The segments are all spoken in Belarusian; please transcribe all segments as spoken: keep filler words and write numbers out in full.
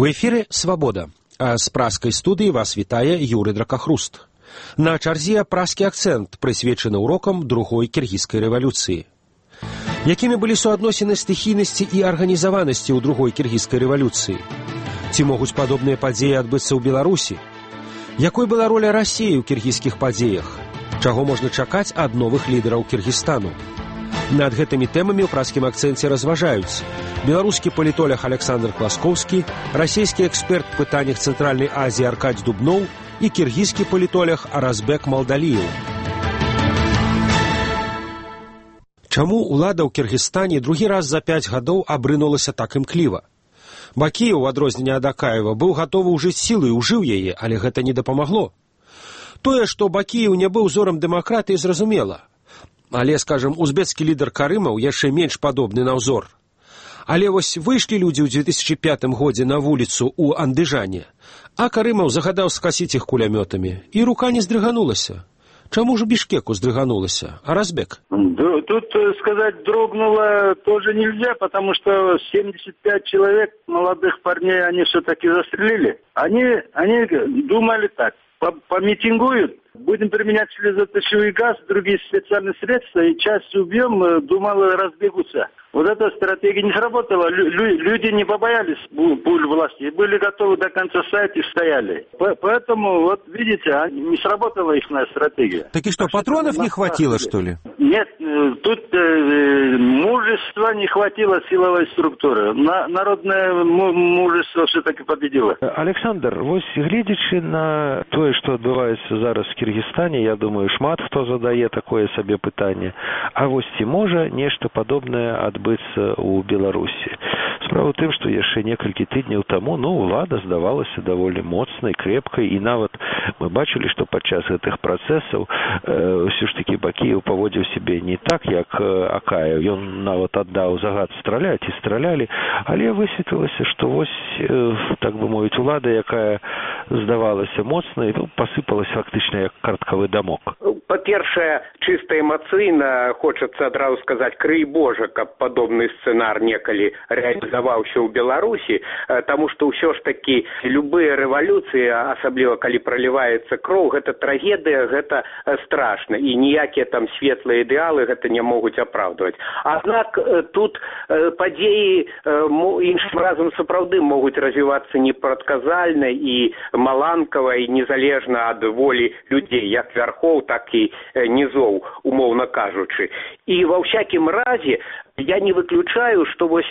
У эфіры «Свабода». А з праскай студыі вас вітае Юры Дракахруст. На чарзе праскі акцэнт прысвечаны урокам другой кіргізскай рэвалюцыі. Якімі былі суадносіны стыхійнасці і арганізаванасці ў другой кіргізскай рэвалюцыі? Ці могуць падобныя падзеі адбыцца ў Беларусі? Якой была роля Расіі ў кіргізскіх падзеях? Чаго можна чакаць ад новых лідараў Кіргізстану? Над гэтымі тэмамі ў праскім акцэнце разважаюць беларускі палітолог Александр Класкоўскі, расійскі эксперт в пытаннях Цэнтральнай Азіі Аркадзь Дубноў і кіргізскі палітолог Аразбек Малдаліеў. Чаму ўлада ў Кіргізстане другі раз за пяць гадоў абрынулася так імкліва? Бакіеў, у адрозненне ад Акаева, быў гатовы ўжыць сілу і ўжыў яе, але гэта не дапамагло. Тое, што Бакіеў не быў узорам дэмакратыі, зразумела. Але, скажам, узбецкі лідар Карымаў яшчэ менш падобны на ўзор. Але вось выйшлі людзі ў дзве тысячы пятым годзе на вуліцу ў Андыжане, а Карымаў загадаў скасіць іх кулямётамі, і рука не здрыганулася. Чаму ж Бішкеку здрыганулася? Аразбек? Тут сказать дрогнуло тоже нельзя, потому что семьдесят пять человек, молодых парней, они все-таки застрелили. Они, они думали так, помитингуют, будем применять слезоточивый газ, другие специальные средства, и часть убьем, думал, разбегутся. Вот эта стратегия не сработала. Лю- люди не побоялись пуль власти, были готовы до конца стоять и стояли. По- поэтому, вот видите, не сработала их стратегия. Так и что, патронов не хватило, что ли? Нет, тут э, мужества не хватило силовой структуры. На, народное мужество все-таки победило. Александр, вось гледзячы на тое, што адбываецца зараз в Кіргізстане, я думаю, шмат хто задае такое сабе пытанне. А вось ці можа нешта падобнае адбыцца ў Беларусі? Справа ў тым, што яшчэ некалькі тыдняў таму, ну, улада здавалася даволі моцнай, крэпкай, і нават мы бачылі, што падчас гэтых працэсаў э, ўсё ж такі Бакіеў паводзіў сябе не так, як э, Акаеў. Ён нават аддаў загад страляць, і стралялі, але высветлілася, што вось, э, так бы мовіць, улада, якая здавалася моцнай, ну, пасыпалась фактычна як карткавы дамок. Па-першае, чыста эмацыйна хочацца адразу сказаць, крый Божа, каб падобны сцэнар некалі рэалізаваўся ў Беларусі, таму што ўсё ж такі любыя рэвалюцыі, асабліва калі праліваецца кроў, гэта трагедыя, гэта страшна, і ніякія там светлыя ідэалы гэта не могуць апраўдваць. Аднак тут падзеі іншым разам сапраўды могуць развівацца непрадказальна і маланкава, і незалежна ад волі людзей, як вярхоў, так і нізоў, умоўна кажучы. І ва ўсякім разе я не выключаю, што вось,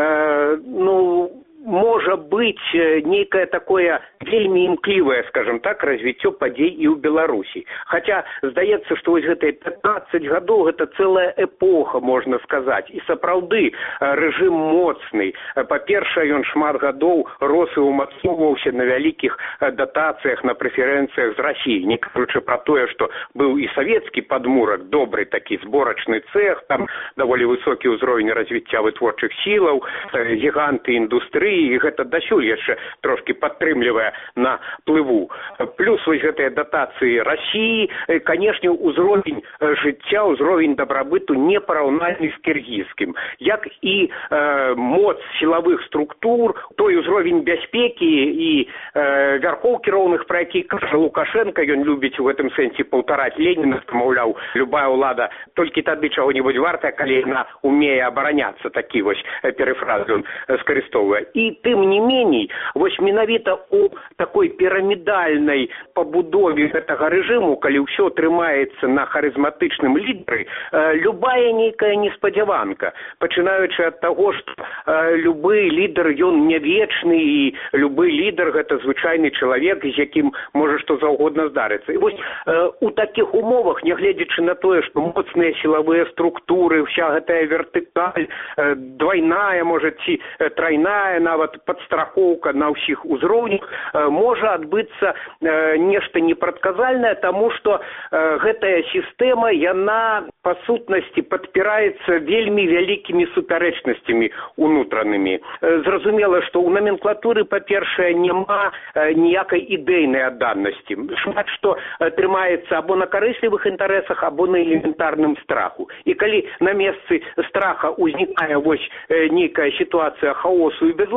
э, ну, можа быць нейкае такое вельмі імклівае, скажем так, развіццё падзей і ў Беларусі. Хаця здаецца, што вось гэтыя пятнаццаць гадоў гэта цэлая эпоха, можна сказаць. І сапраўды рэжым моцны. Па-першае, ён шмат гадоў рос і умацоўваўся на вялікіх датацыях, на прэферэнцыях з Расіі. Не кажучы пра тое, што быў і савецкі падмурак, добры такі зборачны цэх, там даволі высокі ўзровень развіцця вытворчых сілаў, гіганты індустрыі, і гэта дасюль яшчэ трошкі падтрымлівае на плыву. Плюс вось гэтыя датацыі Расіі, канешне, ўзровень жыцця, ўзровень дабрабыту непараўнальны з кіргізскім. Як і э, моц сілавых структур, той ўзровень бяспекі і э, вярхоў кіроўных, пра які кажа Лукашенка, ён любіць у гэтым сэнсе паўтараць Леніна, маўляў, любая ўлада толькі тады чаго-небудзь вартая, калі яна умее абараняцца, такі вось перефраз ён скарыстоўвае. І тым не меней, вось менавіта у такой пірамідальнай пабудове гэтага рэжыму, калі ўсё трымаецца на харызматычным лідары, любая нейкая неспадзяванка, пачынаючы ад таго, што любы лідар, ён не вечны, і любы лідар гэта звычайны чалавек, з якім можа што заўгодна здарыцца. І вось у такіх умовах, нягледзячы на тое, што моцныя сілавыя структуры, вся гэтая вертыкаль, двайная, можа, ці трайная, нават падстрахоўка на ўсіх узроўнях, можа адбыцца нешта непрадказальнае, таму што гэтая сістэма, яна па сутнасці падпіраецца вельмі вялікімі супярэчнасцямі унутранымі. Зразумела, што ў наменклатуры, па-першае, няма ніякай ідэйнай адданасці. Шмат што трымаецца або на карыслівых інтарэсах, або на элементарным страху. І калі на месцы страха ўзнікае вось нейкая сітуацыя хаосу і безладу,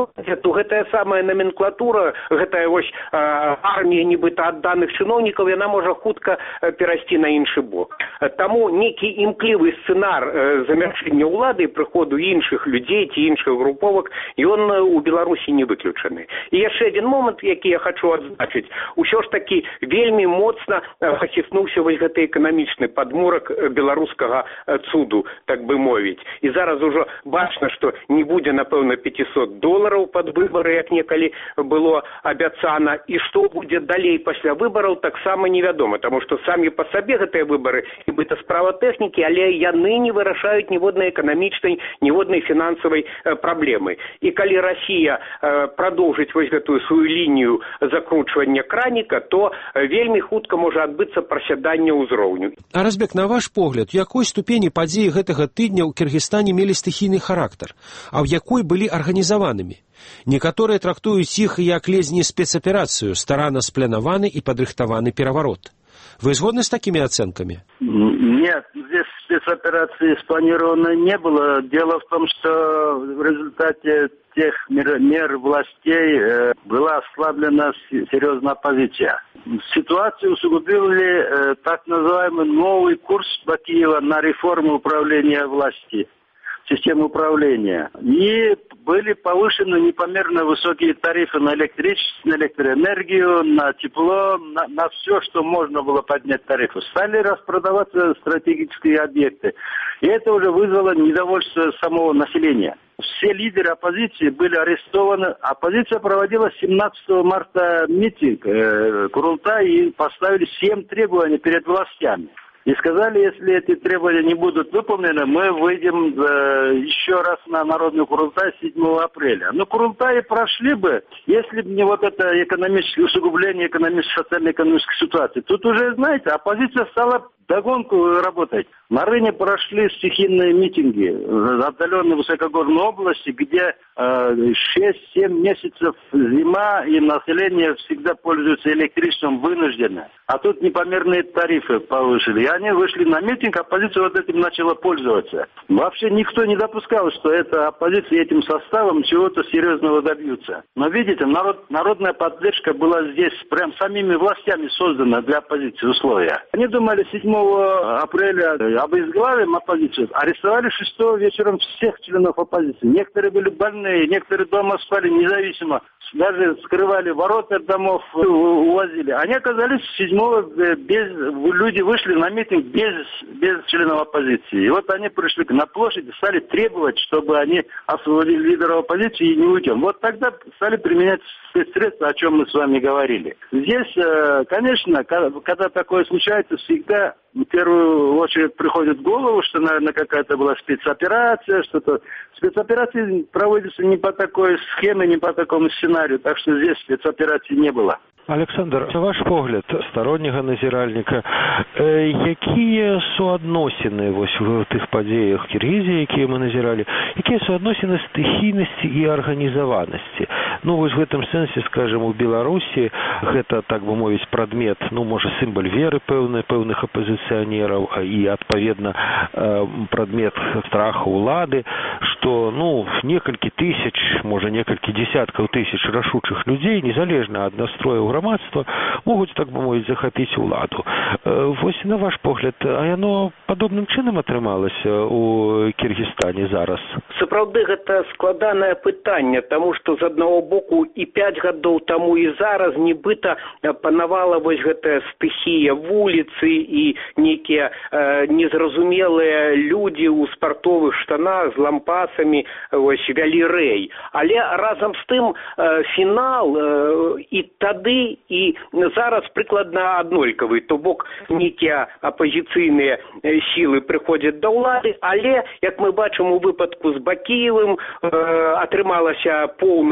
уладзе, то гэтая самая номенклатура, гэтая вось э, армія нібыта адданых чыноўнікаў, яна можа хутка перайсці на іншы бок. Таму нейкі імклівы сцэнар э, замяршэння ўлады і прыходу іншых людзей ці іншых груповак, ён у Беларусі не выключаны. І яшчэ адзін момант, які я хочу адзначыць. Усё ж такі вельмі моцна хаціснуўся вось гэты эканамічны падмурак беларускага цуду, так бы мовіць. І зараз ужо бачна, што не будзе, напэўна, пятьсот долараў пад выбары, як некалі было абяцана. І што будзе далей пасля выбараў, таксама невядома, таму што самі па сабе гэтыя выбары, нібыта справа тэхнікі, але яны не вырашаюць ніводнай эканамічнай, ніводнай фінансавай праблемы. І калі Расія прадоўжыць вось гэтую сваю лінію закручвання краніка, то вельмі хутка можа адбыцца прасяданне ўзроўню. А Разбек, на ваш погляд, якой ступені падзеі гэтага тыдня ў Кіргізстане мелі стыхійны характар, а ў якой былі арганізаванымі? Некаторыя трактуюць іх як ледзь спецаперацыю, старанна спланаваны і падрыхтаваны пераварот. Вы згодны с такими оценками? Нет, здесь спецоперации спланировано не было. Дело в том, что в результате тех мер, мер властей э, была ослаблена серьезная оппозиция. Ситуацию усугубили э, так называемый новый курс Бакиева на реформу управления власти, системы управления. И были повышены непомерно высокие тарифы на электричество, на электроэнергию, на тепло, на, на все, что можно было поднять тарифы. Стали распродаваться стратегические объекты. И это уже вызвало недовольство самого населения. Все лидеры оппозиции были арестованы. Оппозиция проводила семнадцатого марта митинг э, Курултай и поставили семь требований перед властями. И сказали, если эти требования не будут выполнены, мы выйдем э, еще раз на народный Курултай седьмого апреля. Но Курултаи прошли бы, если бы не вот это экономическое усугубление экономической, социально-экономической ситуации. Тут уже, знаете, оппозиция стала догонку работать. На Рыне прошли стихийные митинги в отдаленной высокогорной области, где э, шесть-семь месяцев зима, и население всегда пользуется электричеством вынужденно. А тут непомерные тарифы повышили. И они вышли на митинг, оппозиция вот этим начала пользоваться. Вообще никто не допускал, что эта оппозиция этим составом чего-то серьезного добьются. Но видите, народ, народная поддержка была здесь прям самими властями создана для оппозиции условия. Они думали, седьмого апреля обезглавим оппозицию, арестовали шестого вечером всех членов оппозиции. Некоторые были больные, некоторые дома спали независимо, даже скрывали ворота домов, увозили. Они оказались седьмого без, люди вышли на митинг без, без членов оппозиции. И вот они пришли на площадь и стали требовать, чтобы они освободили лидера оппозиции и не уйдем. Вот тогда стали применять спецсредства, о чем мы с вами говорили. Здесь, конечно, когда такое случается, всегда в первую очередь приходит в голову, что, наверное, какая-то была спецоперация, что-то. Спецоперации проводятся не по такой схеме, не по такому сценарию, так что здесь спецоперации не было. Александр, на ваш погляд, стороннего назиральника, э, якія суадносіны вось в тых падзеях Кіргізіі, якія мы назіралі, якія суадносіны стыхійнасці і арганізаванасці? Ну, вось в гэтым сэнсе, скажем, у Беларусі гэта, так бы мовіць, прадмет, ну, можа, сімвал веры пэўны, пэўных апозіцыянераў і, адпаведна, э, прадмет страху ўлады, што, ну, некалькі тысяч, можа, некалькі дзесяткаў тысяч рашучых людзей, незалежна ад настрою грамадства, могуць, так бы мовіць, захапіць уладу. Вось на ваш погляд, а яно падобным чынам атрымалася у Кіргізстане зараз? Сапраўды, гэта складанае пытанне, таму што з аднаго боку і пяць гадоў таму і зараз нібыта панавала вось гэтая стыхія вуліцы і нейкія э, незразумелыя людзі ў спартовых штанах з лампасамі вось вялі рэй. Але разам з тым э, фінал э, і тады і зараз прыкладна аднолькавы, то бок нейкія апозіцыйныя сілы прыходзяць да ўлады, але, як мы бачым у выпадку з Бакіевым, э, атрымалася поўнае дэжа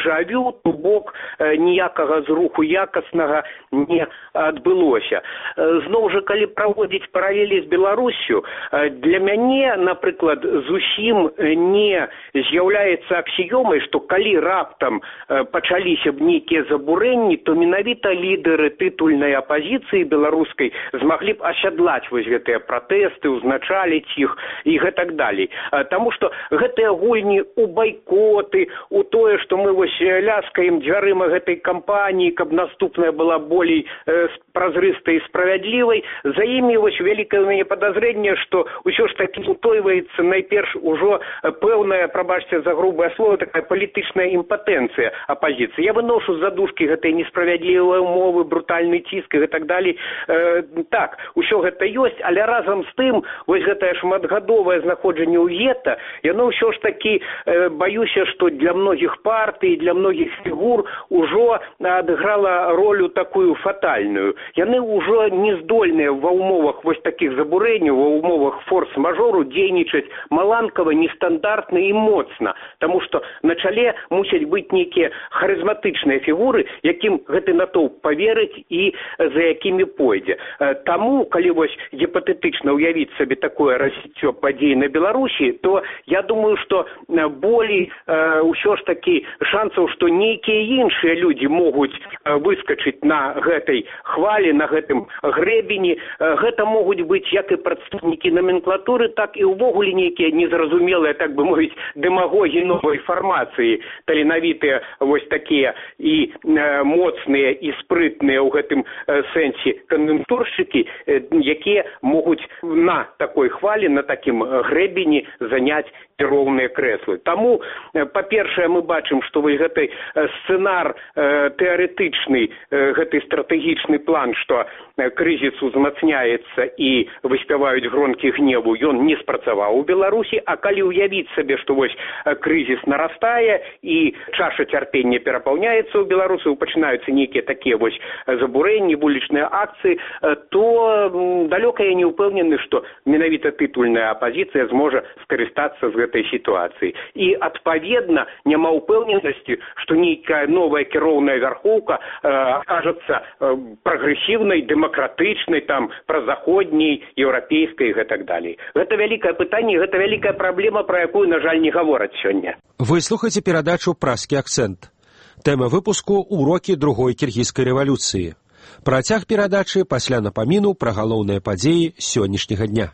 дэжавю, то бок ніякага зруху якаснага не адбылося. Зноў жа, калі праводзіць паралелі з Беларуссю, для мяне, напрыклад, зусім не з'яўляецца аксіёмай, што калі раптам пачаліся б нейкія забурэнні, то менавіта лідары тытульнай апазіцыі беларускай змаглі б асядлаць вось гэтыя пратэсты, узначаліць іх і гэтак далей. Таму што гэтыя гульні у байкоты, у тое, што мы вось ляскаем дзвярыма гэтай кампаніі, каб наступная была болей э, празрыстай і справядлівай, за імі вось вялікае ў мяне падазрэнне, што ўсё ж такі утойваецца найперш ужо пэўная, прабачце за грубае слово, такая палітычная імпатэнцыя апазіцыі. Я выношу з задушкі гэтай несправядлівай умовы, брутальны ціск і гэтак далей. Э, так, усё гэта ёсць, але разам з тым, вось гэтае шматгадовае знаходжанне ў гета, яно ўсё ж такі, э, баюся, што для многіх партый, для многіх фігур ужо адыграла ролю такую фатальную. Яны ўжо не здольныя ва ўмовах вось такіх забурэнняў, ва ўмовах форс-мажору дзейнічаць маланкава, нестандартна і моцна, таму што на чале мусяць быць нейкія харызматычныя фігуры, якім гэты натоўп паверыць і за якімі пойдзе. Таму, калі вось гіпатэтычна ўявіць сабе такое развіццё падзей на Беларусі, то я думаю, што болей э, ўсё ж такі шансаў, што нейкія іншыя людзі могуць выскачыць на гэтай хвалі, на гэтым грэбені. Гэта могуць быць як і прадстаўнікі номенклатуры, так і ўвогуле нейкія незразумелыя, так бы мовіць, дэмагогі новай фармацыі, таленавітыя вось такія і э, моцныя і спрытныя ў гэтым э, сэнсе кан'юнктуршчыкі, э, якія могуць на такой хвалі, на такім грэбені заняць кіроўныя крэслы. Таму, па-першае, мы бачым, што вось гэты сцэнар э, тэарэтычны, э, гэты стратэгічны план, што крызіс узмацняецца і выспяваюць гронкі гневу, ён не спрацаваў у Беларусі, а калі ўявіць сабе, што вось крызіс нарастае і чаша цярпення перапаўняецца ў беларусаў, пачынаюцца нейкія такія вось забурэнні, вулічныя акцыі, то далёка я не ўпэўнены, што менавіта тытульная апазіцыя зможа скарыстацца з гэтай сітуацыі. І, адпаведна, няма ўпэўненасці, што нейкая новая кіроўная вярхоўка э, акажацца э, прагрэсіўнай, дэмакратычнай, там, празаходняй, еўрапейскай і гэтак далей. Гэта вялікае пытанне, гэта вялікая праблема, пра якую, на жаль, не гавораць сёння. Вы слухаеце перадачу «Празкі акцэнт». Тэма выпуску «Урокі другой кіргізскай рэвалюцыі». Працяг перадачы пасля напаміну пра галоўныя падзеі сённяшняга дня.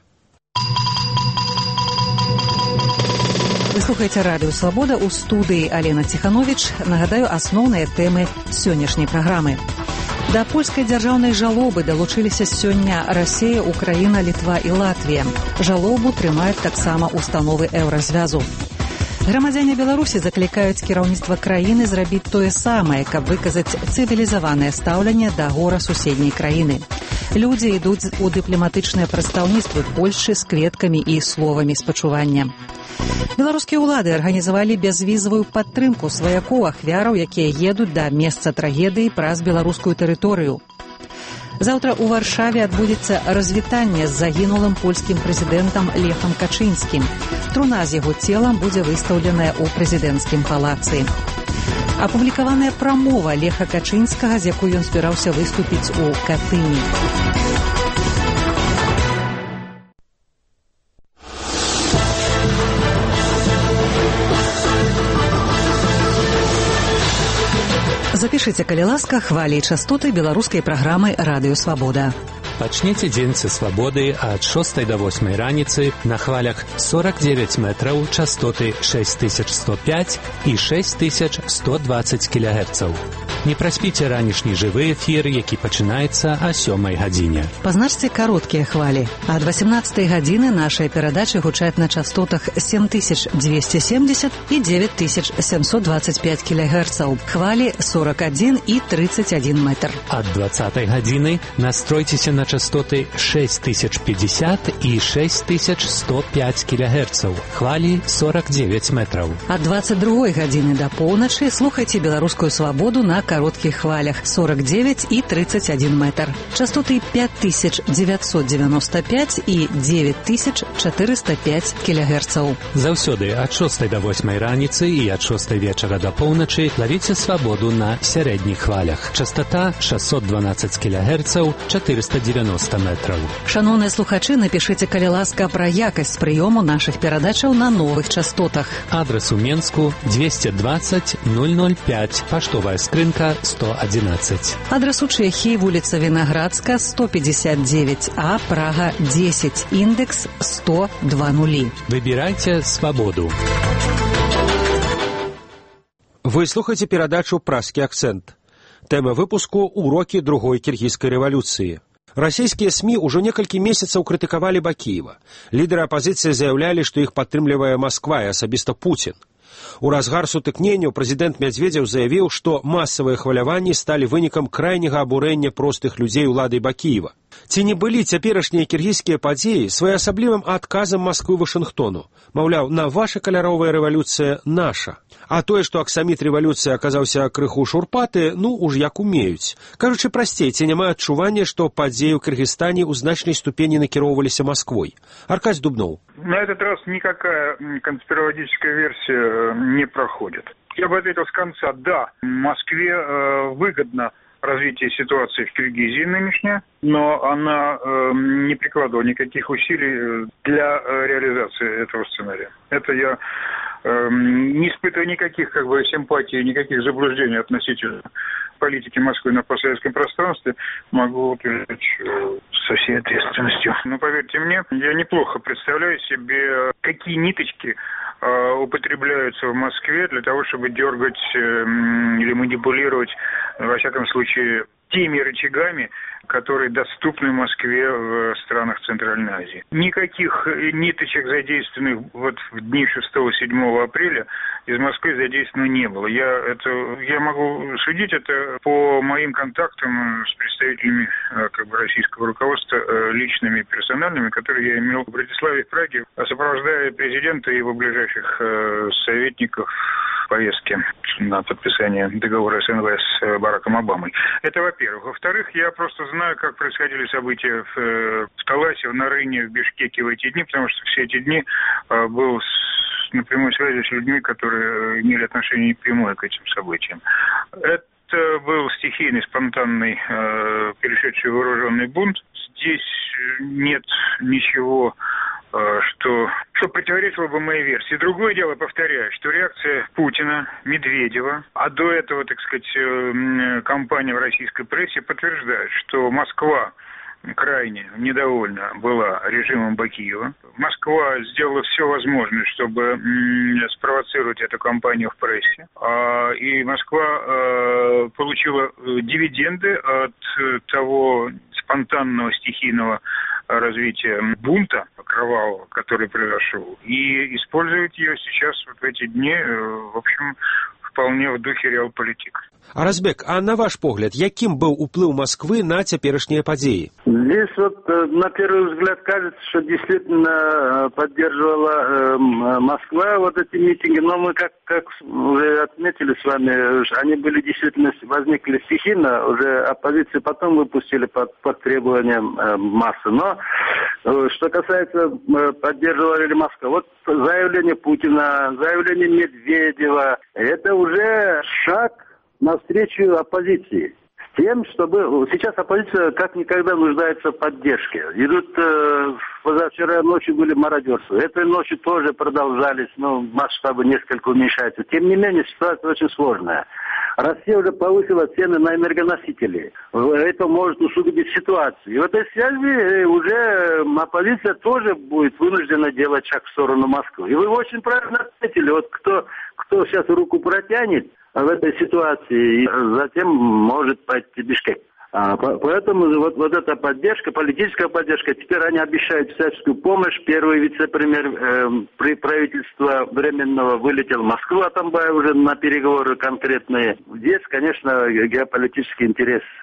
Вы слухаеце радыё «Свабода», у студыі Алена Ціхановіч. Нагадаю, асноўныя тэмы сённяшняй праграмы. Да польскай дзяржаўнай жалобы далучыліся сёння Расія, Украіна, Літва і Латвія. Жалобу трымаюць таксама установы Еўразвязу. Грамадзяне Беларусі заклікаюць кіраўніцтва краіны зрабіць тое самае, каб выказаць цывілізаванае стаўленне да гора суседняй краіны. Людзі ідуць у дыпламатычныя прадстаўніцтвы Польшчы з кветкамі і словамі спачування. Беларускія ўлады арганізавалі бязвізавую падтрымку сваякоў ахвяраў, якія едуць да месца трагедыі праз беларускую тэрыторыю. Заўтра ў Варшаве адбудзецца развітанне з загінулым польскім прэзідэнтам Лехам Качынскім. Труна з яго целам будзе выстаўленая ў прэзідэнцкім палацы. Апублікаваная прамова Леха Качынскага, з якой ён збіраўся выступіць у Катыні. Запішыце, калі ласка, хвалі і частоты беларускай праграмы «Радыё Свабода». Пачніце дзень са свабоды ад шостай да восьмай раніцы на хвалях сорок девять метраў, частоты шесть тысяч сто пять і шесть тысяч сто двадцать кілогерцаў. Не праспіце ранішні жывы эфір, які пачынаецца о сёмай гадзіне. Пазначце кароткія хвалі. Ад восемнадцатай гадзіны нашыя перадачы гучаць на частотах семь тысяч двести семьдесят і девять тысяч семьсот двадцать пять кілогерцаў. Хвалі сорок один і тридцать один метр. Ад двадцатай гадзіны настройцеся на частоты шесть тысяч пятьдесят і шесть тысяч сто пять кілогерцаў. Хвалі сорок девять метраў. Ад двадцать другой гадзіны да поўначы слухайце беларускую свабоду на коротких хвалях сорок девять и тридцать один метр. Частоты пять тысяч девятьсот девяносто пять и девять тысяч четыреста пять килогерцаў. Заўсёды ад шостай да восьмай раніцы і ад шостай вечара да поўначы лавіце свабоду на сярэдніх хвалях. Частота шестьсот двенадцать килогерцаў, четыреста девяносто метров. Шановныя слухачы, напишите, калі ласка, пра якасць прыёму нашых перадачаў на новых частотах. Адрес у Менску двести двадцать ноль ноль пять, паштовая скрынка сто одиннадцать. Адрес у Чехии, улица Виноградска, сто пятьдесят девять А, Прага десять, индекс сто два нули. Выбирайте свободу. Вы слухаеце перадачу «Пражскі акцэнт». Тэма выпуску «Урокі другой кіргізскай рэвалюцыі». Расійскія СМІ ўжо некалькі месяцаў крытыкавалі Бакіева. Лідары апазіцыі заяўлялі, што іх падтрымлівае Масква і асабіста Пуцін. У разгар сутыкненняў прэзідэнт Мядзведзеў заявіў, што масавыя хваляванні сталі вынікам крайняга абурэння простых людзей уладай Бакіева. Ці не былі цяперашнія кіргізскія падзеі своеасаблівым адказам Масквы Вашынгтону? Маўляў, на ваша каляровая рэвалюцыя наша. А тое, што аксаміт рэвалюцыі аказаўся крыху шурпаты, ну, уж як умеюць. Кажучы прасцей, ці няма адчування, што падзеі ў Кыргызстане ў значнай ступені накіроўваліся Масквой? Аркадий Дубнов. На этот раз никакая конспирологическая версия не проходит. Я бы ответил с конца. Да, Москве э, выгодно развитие ситуации в Киргизии нынешнее, но она э, не прикладывала никаких усилий для э, реализации этого сценария. Это я э, не испытываю никаких как бы симпатий, никаких заблуждений относительно политики Москвы на постсоветском пространстве, могу утверждать э, со всей ответственностью. Но поверьте мне, я неплохо представляю себе, какие ниточки э, употребляются в Москве для того, чтобы дергать э, или манипулировать, во всяком случае, теми рычагами, которые доступны Москве в странах Центральной Азии. Никаких ниточек задействованных вот в дни шестого-седьмого апреля из Москвы задействовано не было. Я, это, я могу судить это по моим контактам с представителями как бы, российского руководства, личными, персональными, которые я имел в Братиславе и Праге, сопровождая президента и его ближайших советников в поездке на подписание договора СНВ с Бараком Обамой. Это во-первых. Во-вторых, я просто знаю, как происходили события в, в Таласе, в Нарыне, в Бишкеке в эти дни, потому что все эти дни э, был с, на прямой связи с людьми, которые имели отношение прямое к этим событиям. Это был стихийный, спонтанный, э, перешедший вооруженный бунт. Здесь нет ничего, э, что, что противоречило бы моей версии. Другое дело, повторяю, что реакция Путина, Медведева, а до этого, так сказать, э, кампания в российской прессе подтверждает, что Москва крайне недовольна была режимом Бакиева. Москва сделала все возможное, чтобы м, спровоцировать эту кампанию в прессе. А, и Москва а, получила дивиденды от того спонтанного стихийного развития бунта кровавого, который произошел. И использует ее сейчас, вот в эти дни, в общем, вполне в духе реалполитик. Аразбек, а на ваш погляд, яким был уплыв Москвы на теперешние подеи? Здесь вот на первый взгляд кажется, что действительно поддерживала Москва вот эти митинги, но мы, как, как уже отметили с вами, они были действительно, возникли стихийно, уже оппозиции потом выпустили под, под требованием массы. Но что касается поддерживала ли Москва, вот заявление Путина, заявление Медведева, это уже шаг навстречу оппозиции. С тем, чтобы... Сейчас оппозиция как никогда нуждается в поддержке. Идут... Э, позавчера ночью были мародерства. Этой ночью тоже продолжались, но масштабы несколько уменьшаются. Тем не менее, ситуация очень сложная. Россия уже повысила цены на энергоносители. Это может усугубить ситуацию. И в этой связи уже оппозиция тоже будет вынуждена делать шаг в сторону Москвы. И вы очень правильно отметили. Вот кто, кто сейчас руку протянет в этой ситуации, и затем может пойти Бишкек. А, поэтому вот, вот эта поддержка, политическая поддержка, теперь они обещают всяческую помощь. Первый вице-премьер э, при правительства временного вылетел в Москву, Атамбаев уже на переговоры конкретные. Здесь, конечно, геополитический интерес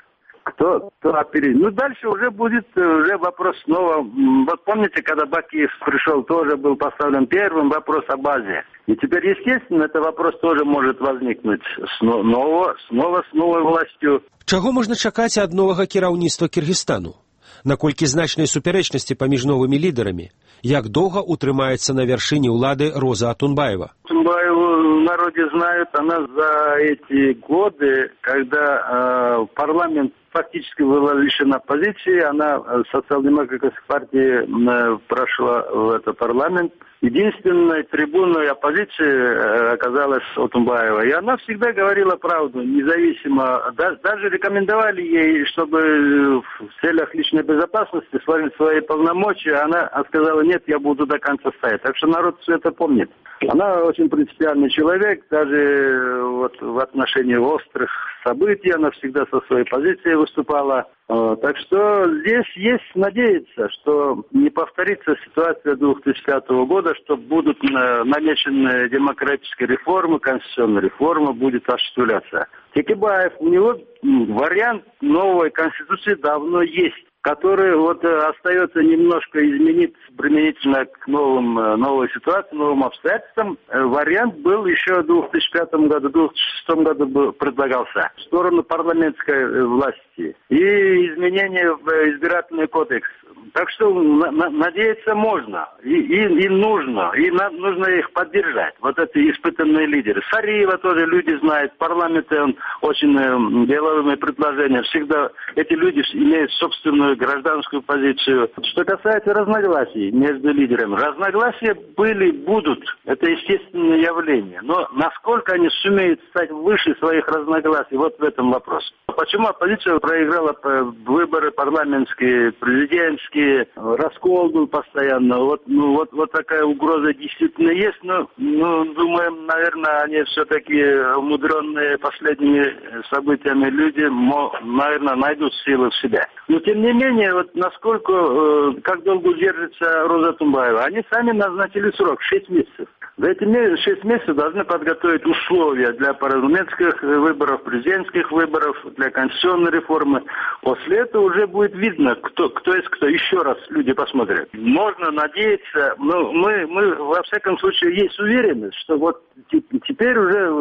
Кто, кто опередит. Ну, дальше уже будет уже вопрос снова. Вот помните, когда Бакиев пришел, тоже был поставлен первым вопрос о базе. И теперь, естественно, этот вопрос тоже может возникнуть снова, снова с новой властью. Чаго можна чакаць ад новага кіраўніцтва Кіргізстану? Наколькі значныя супярэчнасці паміж новымі лідарамі? Як доўга утрымаецца на вяршыні ўлады Роза Атунбаева? Атунбаеву в народе знают. Она за эти годы, когда э, парламент фактически была лишена позиции, она социал-демократической партии э, прошла в этот парламент. Единственной трибуной оппозиции оказалась Атунбаева. И она всегда говорила правду, независимо. Даже рекомендовали ей, чтобы в целях личной безопасности свалить свои полномочия. Она сказала, нет, я буду до конца стоять. Так что народ все это помнит. Она очень принципиальный человек, даже вот в отношении острых событий она всегда со своей позицией выступала. Так что здесь есть надеяться, что не повторится ситуация две тысячи пятого года, что будут намечены демократические реформы, конституционная реформа будет осуществляться. Текебаев, у него вариант новой конституции давно есть, который вот остается немножко изменить применительно к новым, новой ситуации, новым обстоятельствам. Вариант был еще в две тысячи пятом году, в две тысячи шестом году предлагался в сторону парламентской власти и изменения в избирательный кодекс. Так что на, на, надеяться можно и, и, и нужно, и на, нужно их поддержать. Вот эти испытанные лидеры. Сариева тоже люди знают, в парламенте он очень э, деловыми предложениями. Всегда эти люди имеют собственную гражданскую позицию. Что касается разногласий между лидерами, разногласия были, будут. Это естественное явление. Но насколько они сумеют стать выше своих разногласий, вот в этом вопрос. Почему оппозиция проиграла выборы парламентские, президентские, раскол был постоянно. Вот, ну, вот, вот такая угроза действительно есть, но ну, думаем, наверное, они все-таки умудренные последними событиями люди, наверное, найдут силы в себя. Но тем не менее, вот насколько, как долго удержится Роза Атунбаева, они сами назначили срок шесть месяцев. За эти шесть месяцев должны подготовить условия для парламентских выборов, президентских выборов, для конституционной реформы. После этого уже будет видно, кто, кто есть кто. Еще раз люди посмотрят. Можно надеяться, но мы, мы во всяком случае есть уверенность, что вот теперь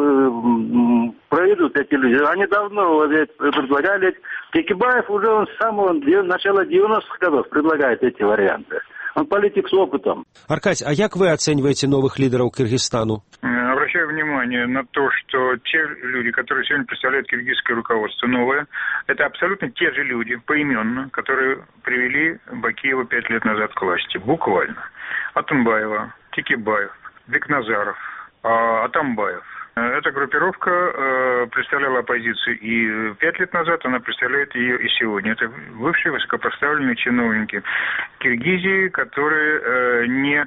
уже проведут эти люди. Они давно вот, предлагали. Текебаев уже он с самого начала девяностых годов предлагает эти варианты. Он политик с опытом. Аркадий, а как вы оцениваете новых лидеров Кыргызстану? Обращаю внимание на то, что те люди, которые сегодня представляют киргизское руководство новое, это абсолютно те же люди, поименно, которые привели Бакиева пять лет назад к власти. Буквально. Атунбаева, Текебаев, Бекназаров, Атамбаев. Эта группировка э, представляла оппозицию и пять лет назад, она представляет ее и сегодня. Это бывшие высокопоставленные чиновники Киргизии, которые э, не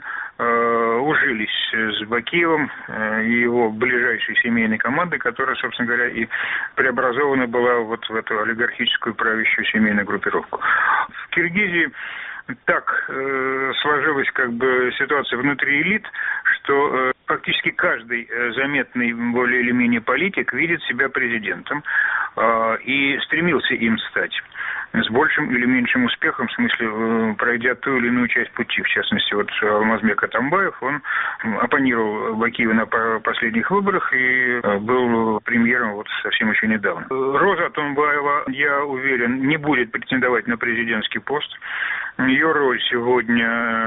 э, ужились с Бакиевым э, и его ближайшей семейной командой, которая, собственно говоря, и преобразована была вот в эту олигархическую правящую семейную группировку. В Киргизии так э, сложилась как бы ситуация внутри элит, что э, практически каждый э, заметный более или менее политик видит себя президентом э, и стремился им стать с большим или меньшим успехом, в смысле, э, пройдя ту или иную часть пути. В частности, вот Алмазбек Атамбаев, он оппонировал Бакиеву на последних выборах и э, был премьером вот совсем еще недавно. Роза Атунбаева, я уверен, не будет претендовать на президентский пост. Ее роль сегодня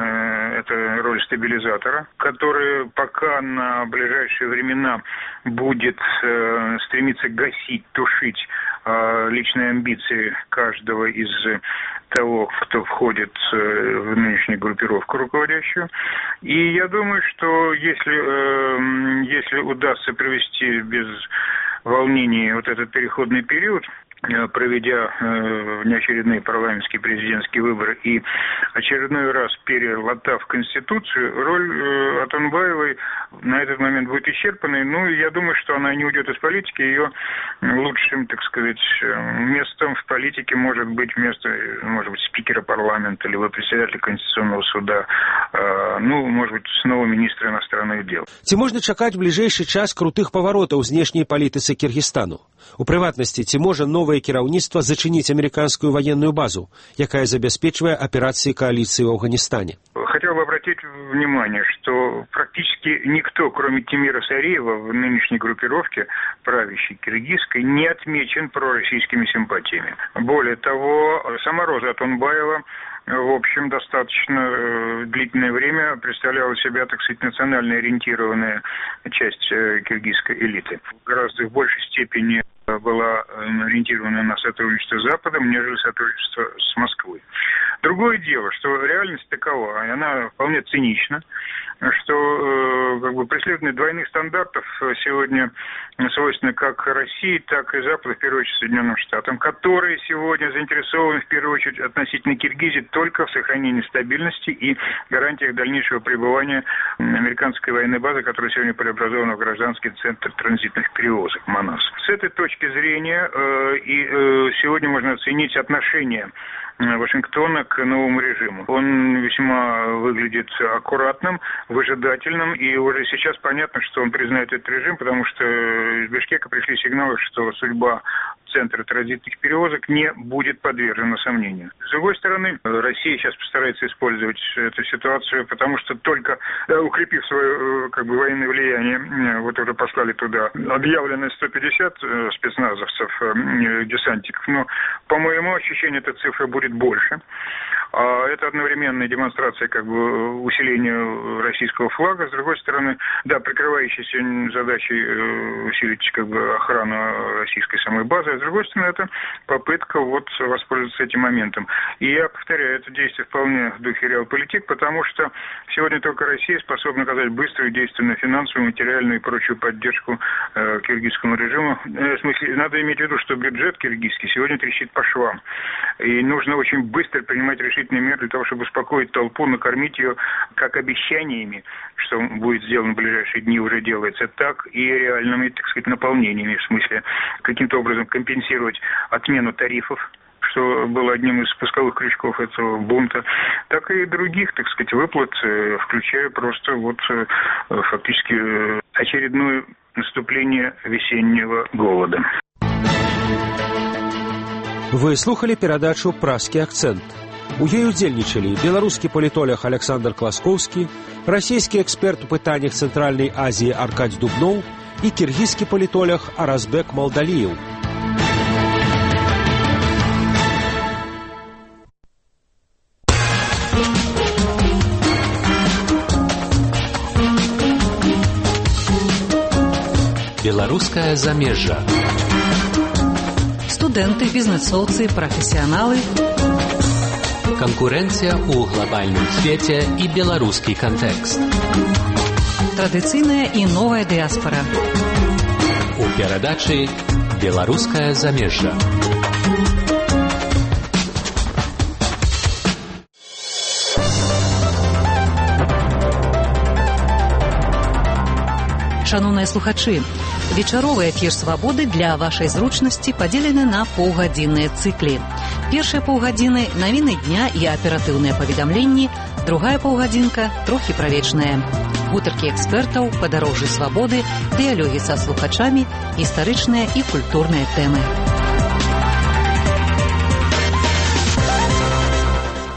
– это роль стабилизатора, который пока на ближайшие времена будет э, стремиться гасить, тушить э, личные амбиции каждого из того, кто входит э, в нынешнюю группировку руководящую. И я думаю, что если, э, если удастся провести без волнений вот этот переходный период, проведя э, неочередные парламентские президентские выборы и очередной раз перелатав Конституцию, роль э, Атунбаевой на этот момент будет исчерпанной. Ну, я думаю, что она не уйдет из политики. Ее лучшим, так сказать, местом в политике может быть место, может быть, спикера парламента, либо председателя Конституционного суда, э, ну, может быть, снова министра иностранных дел. Ці можна чакаць бліжэйшы час крутых паваротаў знешняй палітыцы Кіргізстану? У прыватнасці, ці можа новая вайсковае кіраўніцтва зачыніць амерыканскую военную базу, якая забяспечвае аперацыі коалиции в Афганистане. Хотел бы обратить внимание, что практически никто, кроме Тимира Сариева, в нынешней группировке правящей киргизской, не отмечен пророссийскими симпатиями. Более того, сама Роза Атунбаева, в общем, достаточно длительное время представляла себя, так сказать, национально ориентированная часть киргизской элиты. Гораздо в большей степени была ориентирована на сотрудничество с Западом, нежели сотрудничество с Москвой. Другое дело, что реальность такова, она вполне цинична, что как бы, преследование двойных стандартов сегодня свойственно как России, так и Западу, в первую очередь Соединенным Штатам, которые сегодня заинтересованы, в первую очередь, относительно Киргизии только в сохранении стабильности и гарантиях дальнейшего пребывания американской военной базы, которая сегодня преобразована в гражданский центр транзитных перевозок МАНАС. С этой точки зрения э, и э, сегодня можно оценить отношение Вашингтона к новому режиму. Он весьма выглядит аккуратным, выжидательным, и уже сейчас понятно, что он признает этот режим, потому что из Бишкека пришли сигналы, что судьба центра транзитных перевозок не будет подвержена сомнению. С другой стороны, Россия сейчас постарается использовать эту ситуацию, потому что только укрепив свое как бы, военное влияние, вот уже послали туда объявленные сто пятьдесят спецназовцев, десантиков, но по моему ощущению эта цифра будет больше. А это одновременная демонстрация как бы усиления российского флага. С другой стороны, да, прикрывающейся задачей усилить как бы охрану российской самой базы, а с другой стороны, это попытка вот воспользоваться этим моментом. И я повторяю, это действие вполне в духе реалполитик, потому что сегодня только Россия способна оказать быструю, действенную финансовую, материальную и прочую поддержку э, киргизскому режиму. В смысле, надо иметь в виду, что бюджет киргизский сегодня трещит по швам. И нужно очень быстро принимать решительные меры для того, чтобы успокоить толпу, накормить ее как обещаниями, что будет сделано в ближайшие дни, уже делается, так и реальными, так сказать, наполнениями, в смысле каким-то образом компенсировать отмену тарифов, что было одним из спусковых крючков этого бунта, так и других, так сказать, выплат, включая просто вот фактически очередное наступление весеннего голода. Вы слухали перадачу «Пражскі акцэнт». У ёй удзельнічалі беларускі палітолог Александр Класкоўскі, расійскі эксперт у пытаннях Цэнтральнай Азіі Аркадзь Дубноў і кіргізскі палітолог Аразбек Малдаліеў. Беларускае замежжа. Студэнты, бізнэсоўцы, прафесіяналы. Канкурэнцыя ў глобальным свеце і беларускі кантэкст. Традыцыйная і новая дыяспара. У перадачы «Беларускае замежжа». Шановныя слухачы, вечаровы эфір «Свабоды» для вашай зручнасці падзелены на паўгадзінныя цыклі. Першыя паўгадзіны – навіны дня і аператыўныя паведамленні, другая паўгадзінка – трохі правечная. Гутаркі экспертаў, падарожжы свабоды, дыялогі са слухачамі, гістарычныя і культурныя тэмы.